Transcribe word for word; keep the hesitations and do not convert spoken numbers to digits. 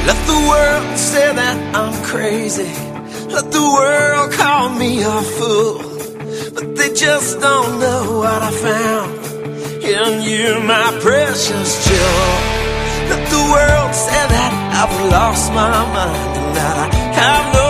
Let the world say that I'm crazy. Let the world call me a fool. But they just don't know what I found in you, my precious jewel. Let the world say that I've lost my mind and that I have no